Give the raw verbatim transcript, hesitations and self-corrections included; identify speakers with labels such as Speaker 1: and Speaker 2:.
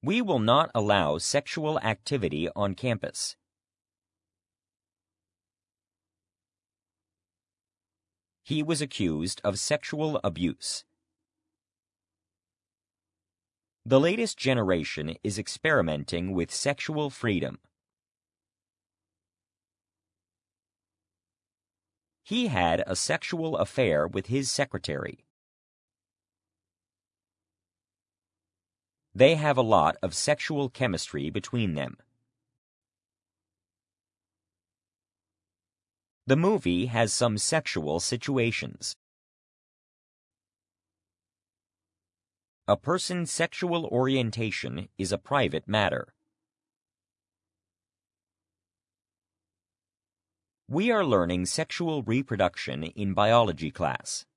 Speaker 1: We will not allow sexual activity on campus. He was accused of sexual abuse. The latest generation is experimenting with sexual freedom. He had a sexual affair with his secretary. They have a lot of sexual chemistry between them. The movie has some sexual situations. A person's sexual orientation is a private matter. We are learning sexual reproduction in biology class.